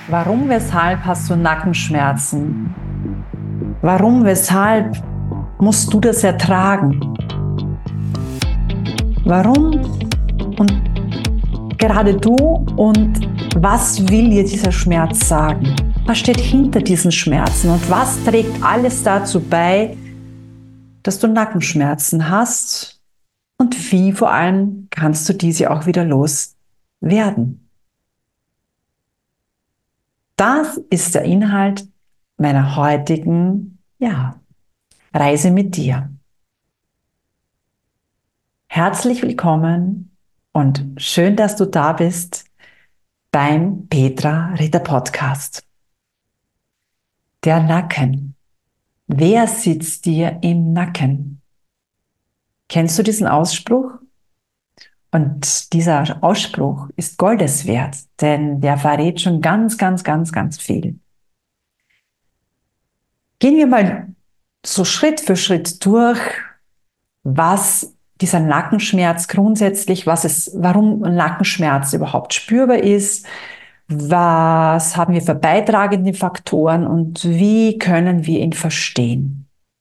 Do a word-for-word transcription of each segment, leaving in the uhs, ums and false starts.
Warum, weshalb hast du Nackenschmerzen? Warum, weshalb musst du das ertragen? Warum und gerade du und was will dir dieser Schmerz sagen? Was steht hinter diesen Schmerzen und was trägt alles dazu bei, dass du Nackenschmerzen hast und wie vor allem kannst du diese auch wieder loswerden? Das ist der Inhalt meiner heutigen ja, Reise mit dir. Herzlich willkommen und schön, dass du da bist beim Petra Ritter Podcast. Der Nacken. Wer sitzt dir im Nacken? Kennst du diesen Ausspruch? Und dieser Ausspruch ist Goldes wert, denn der verrät schon ganz, ganz, ganz, ganz viel. Gehen wir mal so Schritt für Schritt durch, was dieser Nackenschmerz grundsätzlich, was es, warum Nackenschmerz überhaupt spürbar ist, was haben wir für beitragende Faktoren und wie können wir ihn verstehen.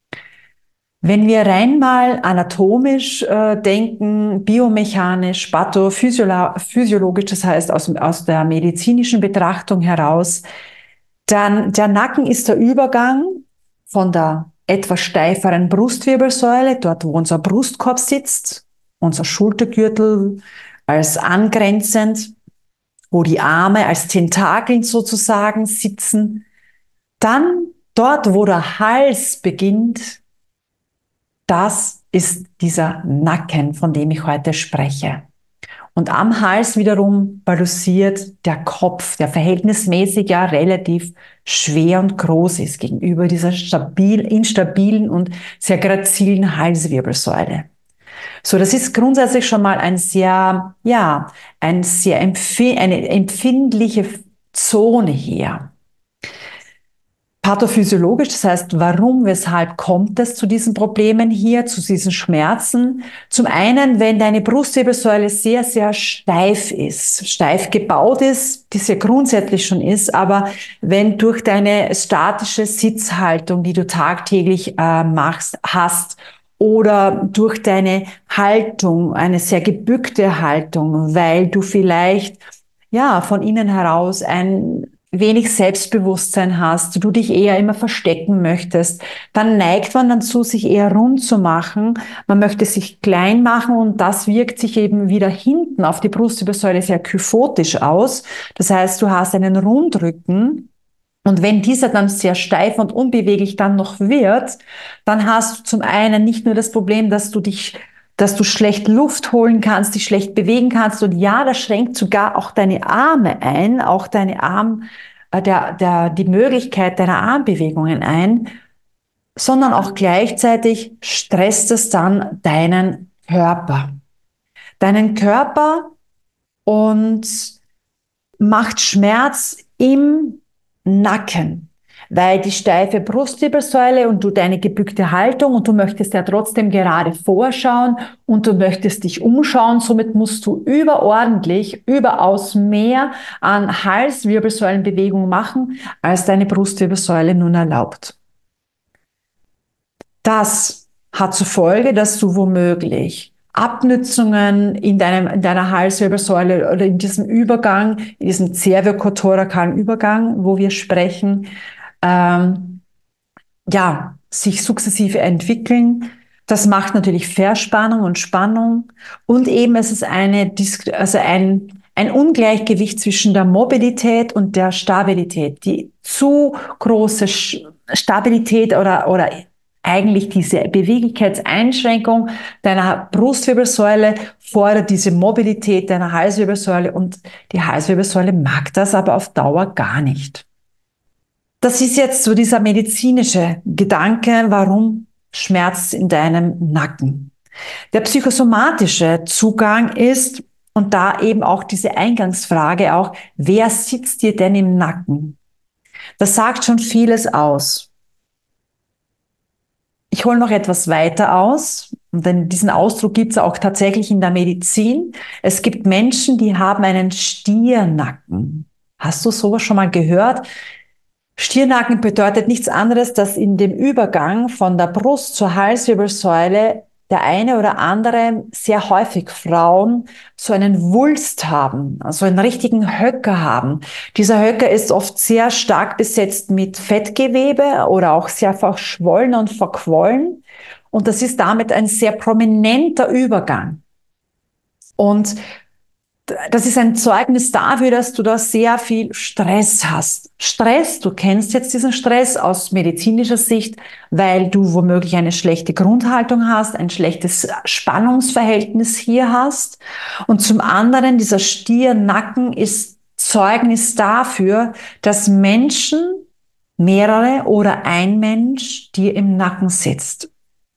Wenn wir rein mal anatomisch äh, denken, biomechanisch, pathophysiologisch, das heißt aus, aus der medizinischen Betrachtung heraus, dann der Nacken ist der Übergang von der etwas steiferen Brustwirbelsäule, dort wo unser Brustkorb sitzt, unser Schultergürtel als angrenzend, wo die Arme als Tentakeln sozusagen sitzen, dann dort, wo der Hals beginnt, das ist dieser Nacken, von dem ich heute spreche. Und am Hals wiederum balanciert der Kopf, der verhältnismäßig ja relativ schwer und groß ist gegenüber dieser stabil, instabilen und sehr grazilen Halswirbelsäule. So, das ist grundsätzlich schon mal ein sehr, ja, ein sehr empf- eine empfindliche Zone hier. Pathophysiologisch, das heißt, warum, weshalb kommt es zu diesen Problemen hier, zu diesen Schmerzen? Zum einen, wenn deine Brustwirbelsäule sehr, sehr steif ist, steif gebaut ist, die es ja grundsätzlich schon ist, aber wenn durch deine statische Sitzhaltung, die du tagtäglich äh, machst, hast, oder durch deine Haltung, eine sehr gebückte Haltung, weil du vielleicht ja von innen heraus ein wenig Selbstbewusstsein hast, du dich eher immer verstecken möchtest, dann neigt man dazu, sich eher rund zu machen. Man möchte sich klein machen und das wirkt sich eben wieder hinten auf die Brustwirbelsäule sehr kyphotisch aus. Das heißt, du hast einen Rundrücken. Und wenn dieser dann sehr steif und unbeweglich dann noch wird, dann hast du zum einen nicht nur das Problem, dass du dich dass du schlecht Luft holen kannst, dich schlecht bewegen kannst. Und ja, das schränkt sogar auch deine Arme ein, auch deine Arm, äh, der, der, die Möglichkeit deiner Armbewegungen ein, sondern auch gleichzeitig stresst es dann deinen Körper. Deinen Körper und macht Schmerz im Nacken. Weil die steife Brustwirbelsäule und du deine gebückte Haltung und du möchtest ja trotzdem gerade vorschauen und du möchtest dich umschauen, somit musst du überordentlich, überaus mehr an Halswirbelsäulenbewegungen machen, als deine Brustwirbelsäule nun erlaubt. Das hat zur Folge, dass du womöglich Abnützungen in, deinem, in deiner Halswirbelsäule oder in diesem Übergang, in diesem cervicothoracalen Übergang, wo wir sprechen, ähm, ja, sich sukzessive entwickeln. Das macht natürlich Verspannung und Spannung und eben es ist eine, also ein, ein Ungleichgewicht zwischen der Mobilität und der Stabilität. Die zu große Stabilität oder, oder eigentlich diese Beweglichkeitseinschränkung deiner Brustwirbelsäule fordert diese Mobilität deiner Halswirbelsäule und die Halswirbelsäule mag das aber auf Dauer gar nicht. Das ist jetzt so dieser medizinische Gedanke, warum schmerzt in deinem Nacken. Der psychosomatische Zugang ist, und da eben auch diese Eingangsfrage auch, wer sitzt dir denn im Nacken? Das sagt schon vieles aus. Ich hole noch etwas weiter aus, denn diesen Ausdruck gibt es auch tatsächlich in der Medizin. Es gibt Menschen, die haben einen Stiernacken. Hast du sowas schon mal gehört? Stirnnacken bedeutet nichts anderes, dass in dem Übergang von der Brust zur Halswirbelsäule der eine oder andere, sehr häufig Frauen, so einen Wulst haben, also einen richtigen Höcker haben. Dieser Höcker ist oft sehr stark besetzt mit Fettgewebe oder auch sehr verschwollen und verquollen. Und das ist damit ein sehr prominenter Übergang. Und das ist ein Zeugnis dafür, dass du da sehr viel Stress hast. Stress, du kennst jetzt diesen Stress aus medizinischer Sicht, weil du womöglich eine schlechte Grundhaltung hast, ein schlechtes Spannungsverhältnis hier hast. Und zum anderen, dieser Stirnnacken ist Zeugnis dafür, dass Menschen, mehrere oder ein Mensch, dir im Nacken sitzt.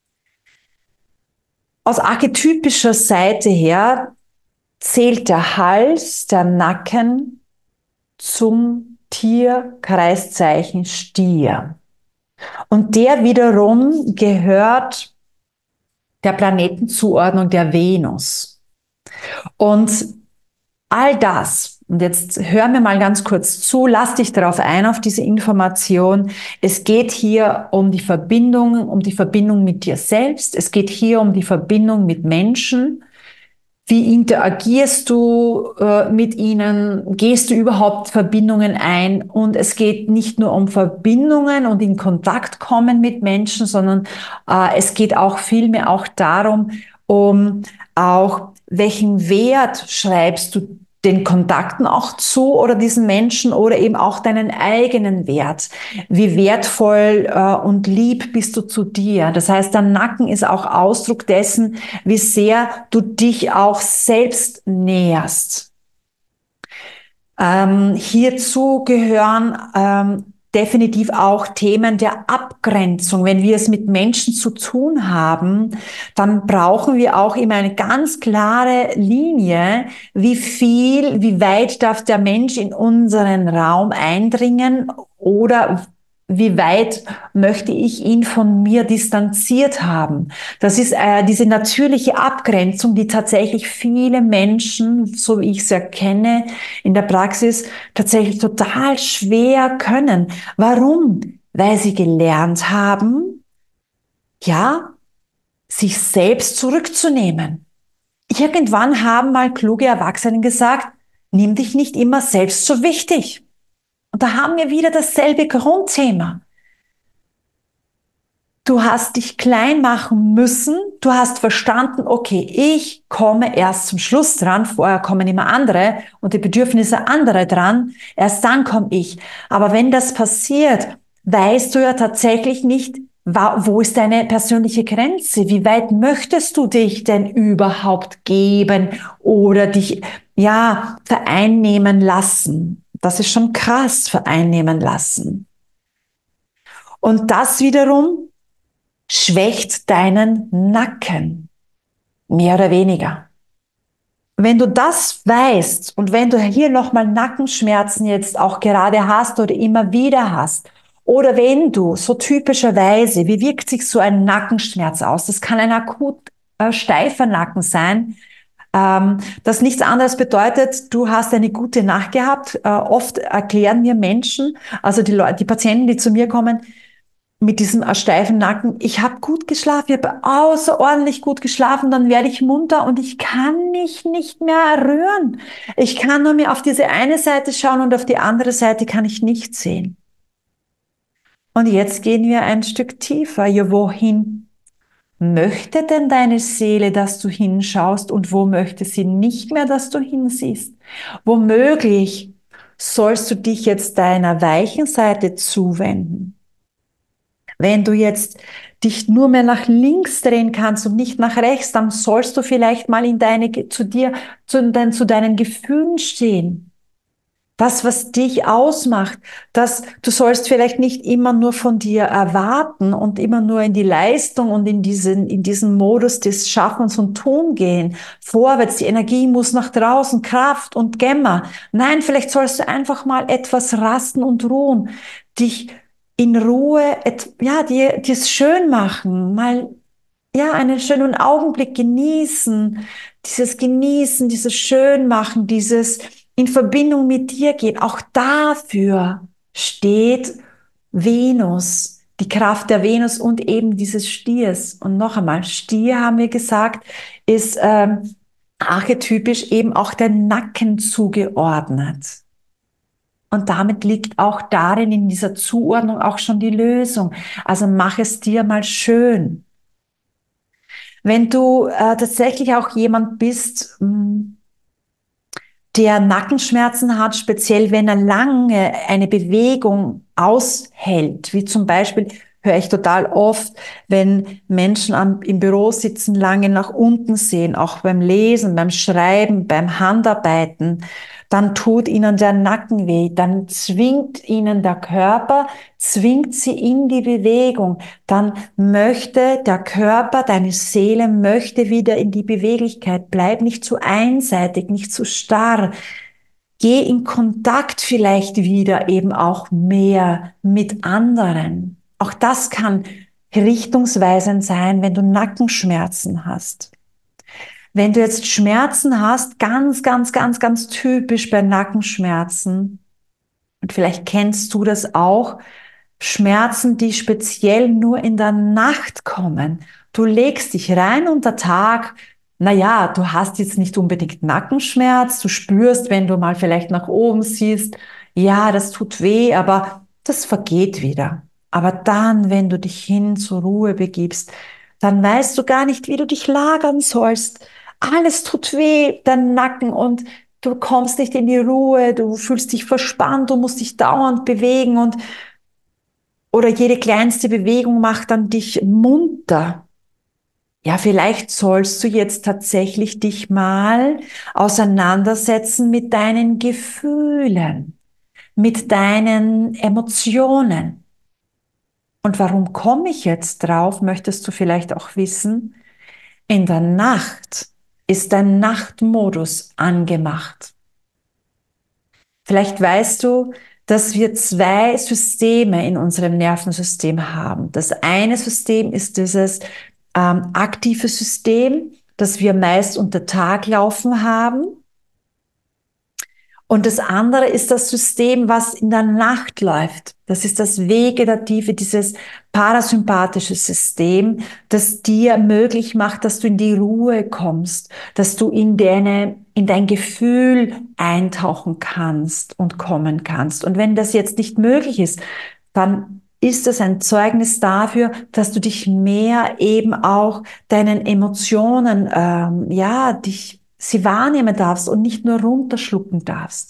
Aus archetypischer Seite her zählt der Hals, der Nacken zum Tierkreiszeichen Stier. Und der wiederum gehört der Planetenzuordnung der Venus. Und all das, und jetzt hör mir mal ganz kurz zu, lass dich darauf ein, auf diese Information. Es geht hier um die Verbindung, um die Verbindung mit dir selbst. Es geht hier um die Verbindung mit Menschen. Wie interagierst du äh, mit ihnen? Gehst du überhaupt Verbindungen ein? Und es geht nicht nur um Verbindungen und in Kontakt kommen mit Menschen, sondern äh, es geht auch vielmehr auch darum, um auch welchen Wert schreibst du den Kontakten auch zu oder diesen Menschen oder eben auch deinen eigenen Wert. Wie wertvoll äh, und lieb bist du zu dir? Das heißt, der Nacken ist auch Ausdruck dessen, wie sehr du dich auch selbst näherst. Ähm, hierzu gehören ähm, definitiv auch Themen der Abgrenzung. Wenn wir es mit Menschen zu tun haben, dann brauchen wir auch immer eine ganz klare Linie, wie viel, wie weit darf der Mensch in unseren Raum eindringen oder wie weit möchte ich ihn von mir distanziert haben? Das ist äh, diese natürliche Abgrenzung, die tatsächlich viele Menschen, so wie ich es erkenne, in der Praxis tatsächlich total schwer können. Warum? Weil sie gelernt haben, ja, sich selbst zurückzunehmen. Irgendwann haben mal kluge Erwachsene gesagt, nimm dich nicht immer selbst so wichtig. Und da haben wir wieder dasselbe Grundthema. Du hast dich klein machen müssen. Du hast verstanden, okay, ich komme erst zum Schluss dran. Vorher kommen immer andere und die Bedürfnisse anderer dran. Erst dann komme ich. Aber wenn das passiert, weißt du ja tatsächlich nicht, wo ist deine persönliche Grenze? Wie weit möchtest du dich denn überhaupt geben oder dich, ja, vereinnehmen lassen? Das ist schon krass, vereinnehmen lassen. Und das wiederum schwächt deinen Nacken, mehr oder weniger. Wenn du das weißt und wenn du hier nochmal Nackenschmerzen jetzt auch gerade hast oder immer wieder hast, oder wenn du so typischerweise, wie wirkt sich so ein Nackenschmerz aus? Das kann ein akut äh, steifer Nacken sein, ähm, das nichts anderes bedeutet, du hast eine gute Nacht gehabt. Äh, oft erklären mir Menschen, also die Leute, die Patienten, die zu mir kommen, mit diesem steifen Nacken, ich habe gut geschlafen, ich habe außerordentlich gut geschlafen, dann werde ich munter und ich kann mich nicht mehr rühren. Ich kann nur mehr auf diese eine Seite schauen und auf die andere Seite kann ich nicht sehen. Und jetzt gehen wir ein Stück tiefer. Ja, wohin möchte denn deine Seele, dass du hinschaust und wo möchte sie nicht mehr, dass du hinsiehst? Womöglich sollst du dich jetzt deiner weichen Seite zuwenden. Wenn du jetzt dich nur mehr nach links drehen kannst und nicht nach rechts, dann sollst du vielleicht mal in deine, zu dir, zu, dein, zu deinen Gefühlen stehen. Das, was dich ausmacht, das, du sollst vielleicht nicht immer nur von dir erwarten und immer nur in die Leistung und in diesen, in diesen Modus des Schaffens und Tun gehen. Vorwärts, die Energie muss nach draußen, Kraft und Gemma. Nein, vielleicht sollst du einfach mal etwas rasten und ruhen, dich in Ruhe, ja, dir, dir es schön machen, mal, ja, einen schönen Augenblick genießen, dieses Genießen, dieses Schönmachen, dieses, in Verbindung mit dir gehen. Auch dafür steht Venus, die Kraft der Venus und eben dieses Stiers. Und noch einmal, Stier, haben wir gesagt, ist ähm, archetypisch eben auch der Nacken zugeordnet. Und damit liegt auch darin, in dieser Zuordnung auch schon die Lösung. Also mach es dir mal schön. Wenn du äh, tatsächlich auch jemand bist, mh, der Nackenschmerzen hat, speziell wenn er lange eine Bewegung aushält, wie zum Beispiel, höre ich total oft, wenn Menschen am, im Büro sitzen, lange nach unten sehen, auch beim Lesen, beim Schreiben, beim Handarbeiten, dann tut ihnen der Nacken weh, dann zwingt ihnen der Körper, zwingt sie in die Bewegung, dann möchte der Körper, deine Seele möchte wieder in die Beweglichkeit, bleib nicht zu einseitig, nicht zu starr, geh in Kontakt vielleicht wieder eben auch mehr mit anderen. Auch das kann richtungsweisend sein, wenn du Nackenschmerzen hast. Wenn du jetzt Schmerzen hast, ganz, ganz, ganz, ganz typisch bei Nackenschmerzen, und vielleicht kennst du das auch, Schmerzen, die speziell nur in der Nacht kommen. Du legst dich rein und der Tag, na ja, du hast jetzt nicht unbedingt Nackenschmerz, du spürst, wenn du mal vielleicht nach oben siehst, ja, das tut weh, aber das vergeht wieder. Aber dann, wenn du dich hin zur Ruhe begibst, dann weißt du gar nicht, wie du dich lagern sollst. Alles tut weh, dein Nacken, und du kommst nicht in die Ruhe, du fühlst dich verspannt, du musst dich dauernd bewegen, und oder jede kleinste Bewegung macht dann dich munter. Ja, vielleicht sollst du jetzt tatsächlich dich mal auseinandersetzen mit deinen Gefühlen, mit deinen Emotionen. Und warum komme ich jetzt drauf, möchtest du vielleicht auch wissen? In der Nacht ist dein Nachtmodus angemacht. Vielleicht weißt du, dass wir zwei Systeme in unserem Nervensystem haben. Das eine System ist dieses ähm, aktive System, das wir meist unter Tag laufen haben. Und das andere ist das System, was in der Nacht läuft. Das ist das vegetative, dieses parasympathische System, das dir möglich macht, dass du in die Ruhe kommst, dass du in deine, in dein Gefühl eintauchen kannst und kommen kannst. Und wenn das jetzt nicht möglich ist, dann ist das ein Zeugnis dafür, dass du dich mehr eben auch deinen Emotionen, ähm, ja, dich sie wahrnehmen darfst und nicht nur runterschlucken darfst.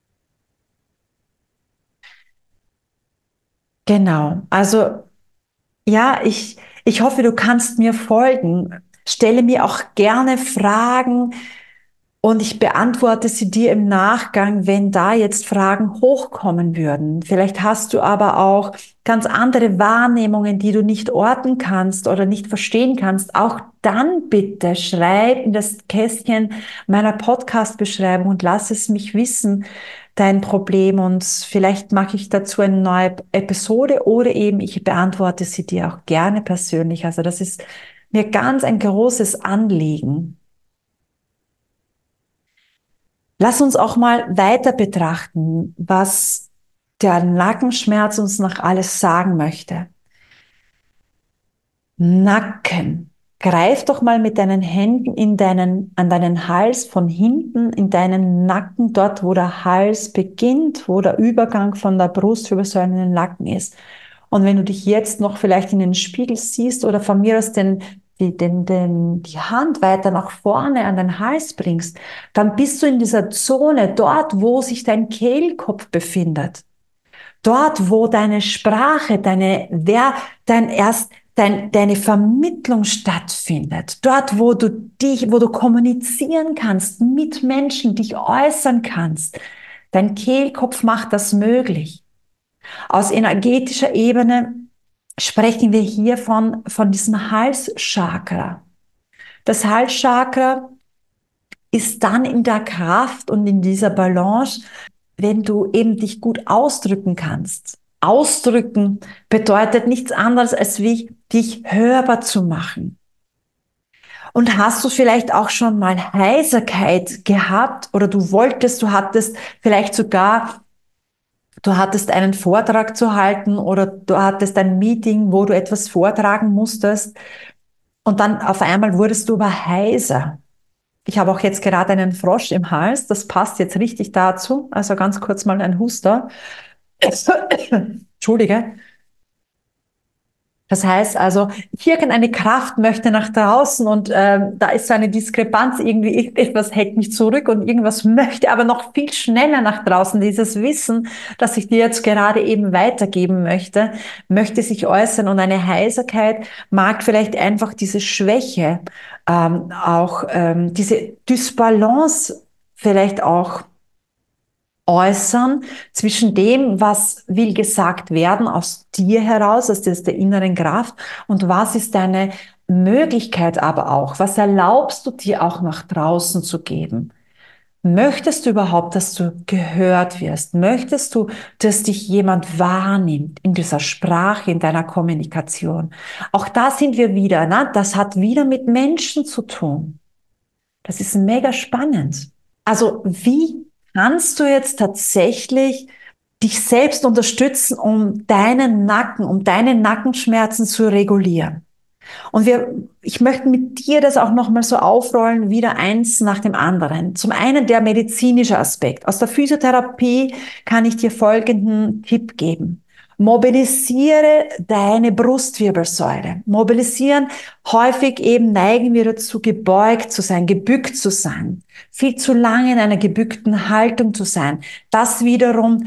Genau. Also, ja, ich, ich hoffe, du kannst mir folgen. Stelle mir auch gerne Fragen und ich beantworte sie dir im Nachgang, wenn da jetzt Fragen hochkommen würden. Vielleicht hast du aber auch ganz andere Wahrnehmungen, die du nicht orten kannst oder nicht verstehen kannst. Auch dann bitte schreib in das Kästchen meiner Podcast-Beschreibung und lass es mich wissen, dein Problem. Und vielleicht mache ich dazu eine neue Episode oder eben ich beantworte sie dir auch gerne persönlich. Also das ist mir ganz ein großes Anliegen. Lass uns auch mal weiter betrachten, was der Nackenschmerz uns noch alles sagen möchte. Nacken. Greif doch mal mit deinen Händen in deinen, an deinen Hals von hinten, in deinen Nacken, dort wo der Hals beginnt, wo der Übergang von der Brustwirbelsäule in den Nacken ist. Und wenn du dich jetzt noch vielleicht in den Spiegel siehst oder von mir aus den die, den, den, die Hand weiter nach vorne an den Hals bringst, dann bist du in dieser Zone, dort, wo sich dein Kehlkopf befindet. Dort, wo deine Sprache, deine, wer, dein erst, dein, deine Vermittlung stattfindet. Dort, wo du dich, wo du kommunizieren kannst mit Menschen, dich äußern kannst. Dein Kehlkopf macht das möglich. Aus energetischer Ebene sprechen wir hier von, von diesem Halschakra. Das Halschakra ist dann in der Kraft und in dieser Balance, wenn du eben dich gut ausdrücken kannst. Ausdrücken bedeutet nichts anderes, als wie dich hörbar zu machen. Und hast du vielleicht auch schon mal Heiserkeit gehabt oder du wolltest, du hattest vielleicht sogar, du hattest einen Vortrag zu halten oder du hattest ein Meeting, wo du etwas vortragen musstest und dann auf einmal wurdest du aber heiser. Ich habe auch jetzt gerade einen Frosch im Hals, das passt jetzt richtig dazu. Also ganz kurz mal ein Huster. Entschuldige. Das heißt also, irgendeine Kraft möchte nach draußen und ähm, da ist so eine Diskrepanz, irgendwie etwas hält mich zurück und irgendwas möchte aber noch viel schneller nach draußen. Dieses Wissen, das ich dir jetzt gerade eben weitergeben möchte, möchte sich äußern und eine Heiserkeit mag vielleicht einfach diese Schwäche, ähm, auch ähm, diese Dysbalance vielleicht auch äußern zwischen dem, was will gesagt werden aus dir heraus, aus der inneren Kraft und was ist deine Möglichkeit aber auch, was erlaubst du dir auch nach draußen zu geben? Möchtest du überhaupt, dass du gehört wirst? Möchtest du, dass dich jemand wahrnimmt in dieser Sprache, in deiner Kommunikation? Auch da sind wir wieder, ne? Das hat wieder mit Menschen zu tun. Das ist mega spannend. Also wie kannst du jetzt tatsächlich dich selbst unterstützen, um deinen Nacken, um deine Nackenschmerzen zu regulieren? Und wir, ich möchte mit dir das auch nochmal so aufrollen, wieder eins nach dem anderen. Zum einen der medizinische Aspekt. Aus der Physiotherapie kann ich dir folgenden Tipp geben. Mobilisiere deine Brustwirbelsäule. Mobilisieren, häufig eben neigen wir dazu, gebeugt zu sein, gebückt zu sein, viel zu lange in einer gebückten Haltung zu sein. Das wiederum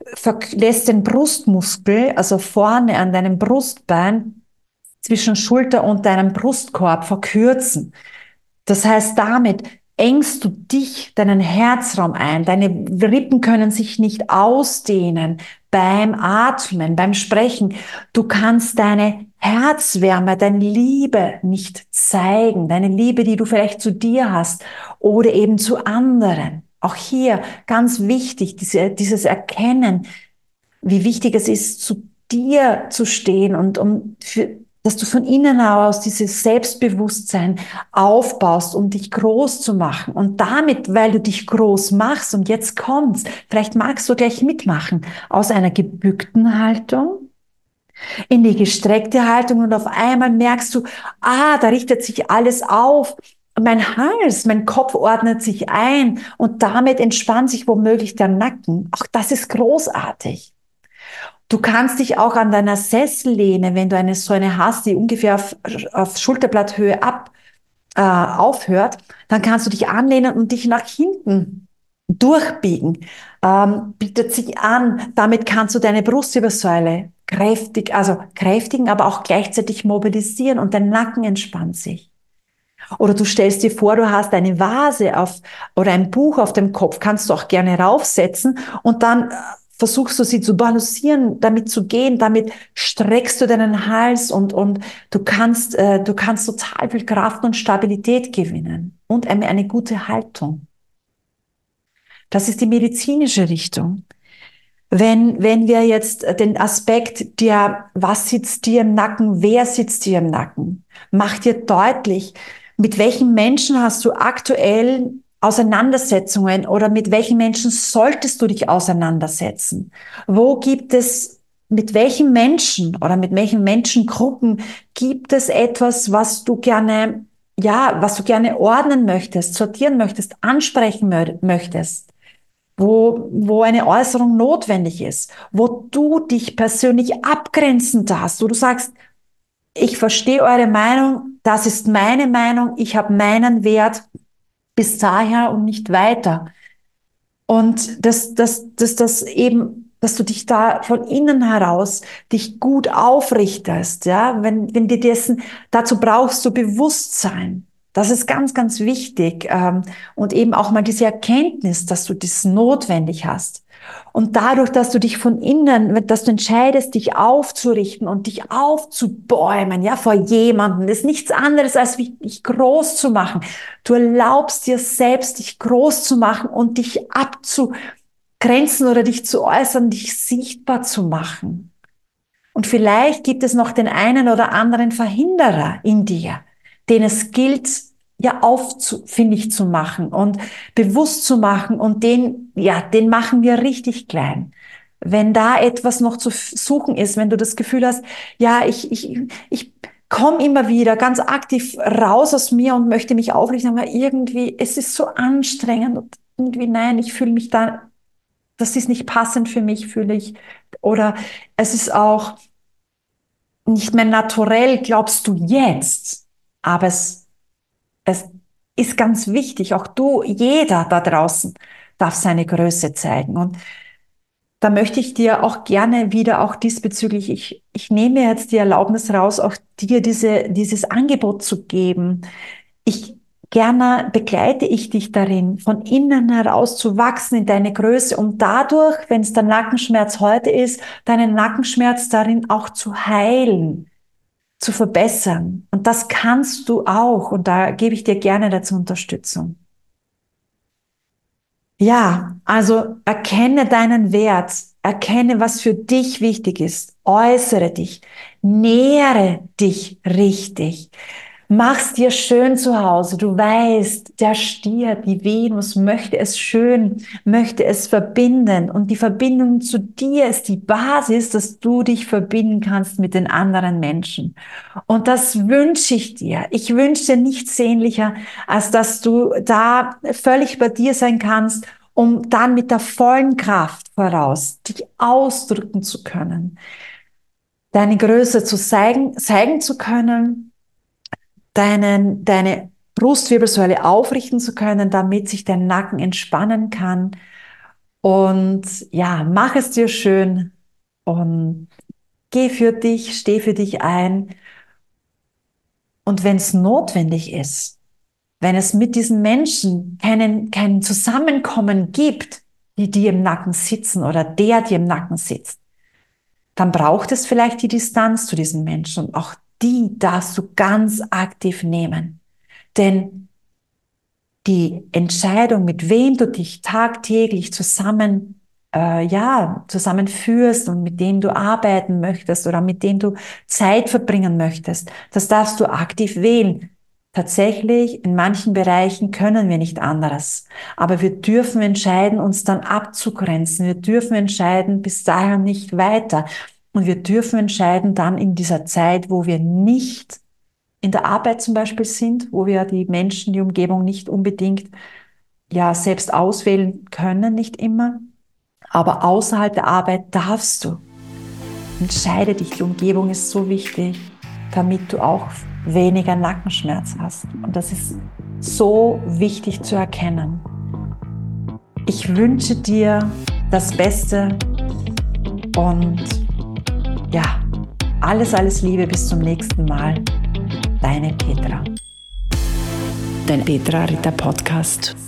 lässt den Brustmuskel, also vorne an deinem Brustbein, zwischen Schulter und deinem Brustkorb verkürzen. Das heißt, damit engst du dich, deinen Herzraum ein. Deine Rippen können sich nicht ausdehnen beim Atmen, beim Sprechen. Du kannst deine Herzwärme, deine Liebe nicht zeigen, deine Liebe, die du vielleicht zu dir hast oder eben zu anderen. Auch hier ganz wichtig, diese, dieses Erkennen, wie wichtig es ist, zu dir zu stehen und um für, dass du von innen heraus dieses Selbstbewusstsein aufbaust, um dich groß zu machen. Und damit, weil du dich groß machst und jetzt kommst, vielleicht magst du gleich mitmachen, aus einer gebückten Haltung in die gestreckte Haltung und auf einmal merkst du, ah, da richtet sich alles auf. Mein Hals, mein Kopf ordnet sich ein und damit entspannt sich womöglich der Nacken. Auch das ist großartig. Du kannst dich auch an deiner Sessellehne, wenn du eine so eine hast, die ungefähr auf, auf Schulterblatthöhe ab äh, aufhört, dann kannst du dich anlehnen und dich nach hinten durchbiegen. Ähm, bietet sich an. Damit kannst du deine Brustwirbelsäule kräftig, also kräftigen, aber auch gleichzeitig mobilisieren und dein Nacken entspannt sich. Oder du stellst dir vor, du hast eine Vase auf oder ein Buch auf dem Kopf, kannst du auch gerne raufsetzen und dann versuchst du sie zu balancieren, damit zu gehen, damit streckst du deinen Hals und, und du kannst, äh, du kannst total viel Kraft und Stabilität gewinnen und eine, eine gute Haltung. Das ist die medizinische Richtung. Wenn, wenn wir jetzt den Aspekt der, was sitzt dir im Nacken, wer sitzt dir im Nacken, macht dir deutlich, mit welchen Menschen hast du aktuell Auseinandersetzungen oder mit welchen Menschen solltest du dich auseinandersetzen? Wo gibt es, mit welchen Menschen oder mit welchen Menschengruppen gibt es etwas, was du gerne, ja, was du gerne ordnen möchtest, sortieren möchtest, ansprechen möchtest? Wo, wo eine Äußerung notwendig ist, wo du dich persönlich abgrenzen darfst, wo du sagst, ich verstehe eure Meinung, das ist meine Meinung, ich habe meinen Wert bis daher und nicht weiter. Und dass, dass, dass das eben, dass du dich da von innen heraus dich gut aufrichtest, ja, wenn, wenn dir dessen, dazu brauchst du Bewusstsein. Das ist ganz, ganz wichtig. Ähm, und eben auch mal diese Erkenntnis, dass du das notwendig hast. Und dadurch, dass du dich von innen, dass du entscheidest, dich aufzurichten und dich aufzubäumen, ja, vor jemandem, ist nichts anderes, als dich groß zu machen. Du erlaubst dir selbst, dich groß zu machen und dich abzugrenzen oder dich zu äußern, dich sichtbar zu machen. Und vielleicht gibt es noch den einen oder anderen Verhinderer in dir, den es gilt ja auffindig zu machen und bewusst zu machen und den, ja, den machen wir richtig klein. Wenn da etwas noch zu suchen ist, wenn du das Gefühl hast, ja, ich, ich, ich komme immer wieder ganz aktiv raus aus mir und möchte mich aufrichten, aber irgendwie, es ist so anstrengend und irgendwie, nein, ich fühle mich da, das ist nicht passend für mich, fühle ich, oder es ist auch nicht mehr naturell, glaubst du jetzt, aber es, es ist ganz wichtig, auch du, jeder da draußen darf seine Größe zeigen. Und da möchte ich dir auch gerne wieder auch diesbezüglich, ich, ich nehme jetzt die Erlaubnis raus, auch dir diese, dieses Angebot zu geben. Ich gerne begleite ich dich darin, von innen heraus zu wachsen in deine Größe, um dadurch, wenn es der Nackenschmerz heute ist, deinen Nackenschmerz darin auch zu heilen, zu verbessern. Und das kannst du auch. Und da gebe ich dir gerne dazu Unterstützung. Ja, also erkenne deinen Wert, erkenne, was für dich wichtig ist, äußere dich, nähere dich richtig. Mach's dir schön zu Hause. Du weißt, der Stier, die Venus möchte es schön, möchte es verbinden. Und die Verbindung zu dir ist die Basis, dass du dich verbinden kannst mit den anderen Menschen. Und das wünsche ich dir. Ich wünsche dir nichts sehnlicher, als dass du da völlig bei dir sein kannst, um dann mit der vollen Kraft voraus dich ausdrücken zu können, deine Größe zu zeigen, zeigen zu können, deinen, deine Brustwirbelsäule aufrichten zu können, damit sich dein Nacken entspannen kann. Und ja, mach es dir schön und geh für dich, steh für dich ein. Und wenn es notwendig ist, wenn es mit diesen Menschen keinen, kein Zusammenkommen gibt, die dir im Nacken sitzen oder der dir im Nacken sitzt, dann braucht es vielleicht die Distanz zu diesen Menschen und auch die darfst du ganz aktiv nehmen. Denn die Entscheidung, mit wem du dich tagtäglich zusammen, äh, ja, zusammenführst und mit dem du arbeiten möchtest oder mit dem du Zeit verbringen möchtest, das darfst du aktiv wählen. Tatsächlich, in manchen Bereichen können wir nicht anderes. Aber wir dürfen entscheiden, uns dann abzugrenzen. Wir dürfen entscheiden, bis dahin nicht weiter. Und wir dürfen entscheiden, dann in dieser Zeit, wo wir nicht in der Arbeit zum Beispiel sind, wo wir die Menschen, die Umgebung nicht unbedingt ja selbst auswählen können, nicht immer. Aber außerhalb der Arbeit darfst du. Entscheide dich, die Umgebung ist so wichtig, damit du auch weniger Nackenschmerz hast. Und das ist so wichtig zu erkennen. Ich wünsche dir das Beste und ja, alles, alles Liebe, bis zum nächsten Mal. Deine Petra. Dein Petra Ritter Podcast.